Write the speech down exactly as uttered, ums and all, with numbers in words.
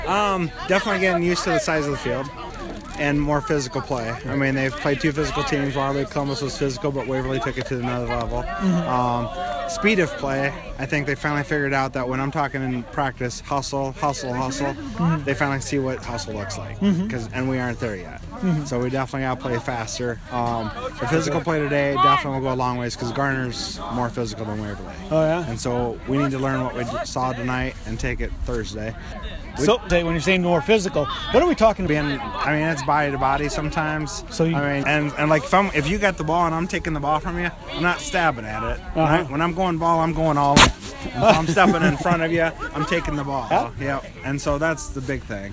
Um, definitely getting used to the size of the field and more physical play. I mean, they've played two physical teams. Waterloo Columbus was physical, but Waverly took it to another level. Mm-hmm. Um, speed of play, I think they finally figured out that when I'm talking in practice, hustle, hustle, hustle, mm-hmm. they finally see what hustle looks like, mm-hmm. Cause, and we aren't there yet. Mm-hmm. So we definitely got to play faster. Um, the physical play today definitely will go a long ways because Garner's more physical than Waverly. Oh, yeah? And so we need to learn what we saw tonight and take it Thursday. We, so, when you're saying more physical, what are we talking about? Being, I mean, it's body to body sometimes. So you, I mean, and, and like if I'm if you got the ball and I'm taking the ball from you, I'm not stabbing at it. Uh-huh. When, I, when I'm going ball, I'm going all in. And if I'm stepping in front of you, I'm taking the ball. Yeah. Yep. And so that's the big thing.